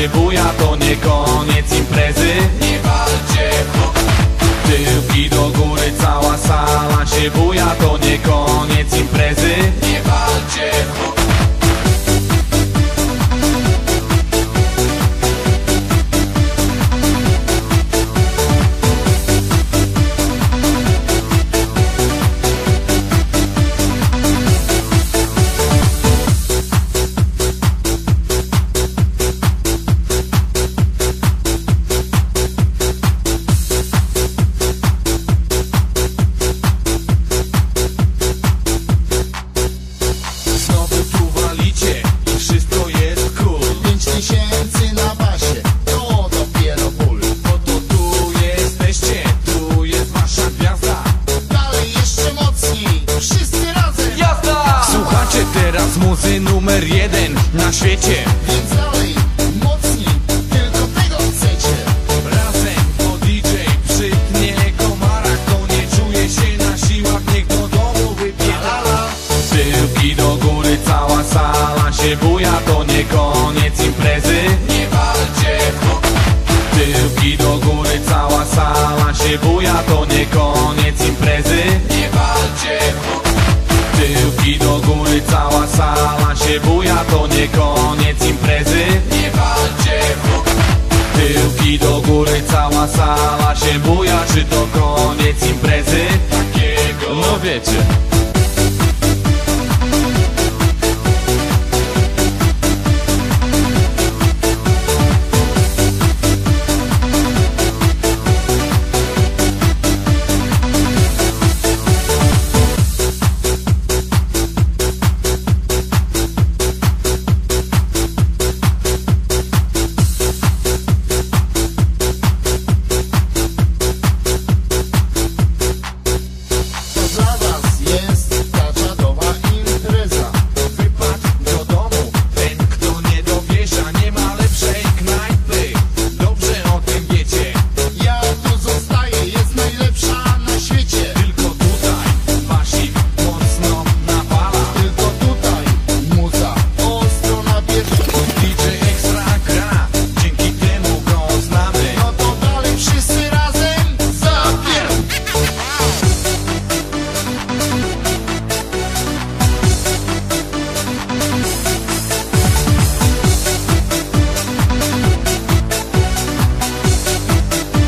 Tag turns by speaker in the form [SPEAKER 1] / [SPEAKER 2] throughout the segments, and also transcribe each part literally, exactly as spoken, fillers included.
[SPEAKER 1] się buja, to nie koniec imprezy. Nie walcie, tyłki do góry, cała sala się buja, to nie koniec imprezy. Nie walcie. Teraz muzy numer jeden na świecie.
[SPEAKER 2] Więc dalej, mocniej, tylko tego chcecie.
[SPEAKER 1] Razem, bo D J przytnie komarach, to nie czuje się na siłach, niech do domu wypierdala. Tyłki do góry, cała sala się buja, to nie koniec imprezy. Nie walcie. Tyłki do góry, cała sala się buja, to nie koniec imprezy. Nie walcie. Tyłki do góry, cała sala się buja, to nie koniec imprezy. Nie walcie. Tyłki do góry, cała sala się buja, czy to koniec imprezy? Takiego, no wiecie.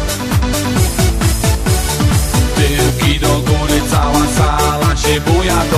[SPEAKER 1] Tyłki do góry, cała sala się buja, to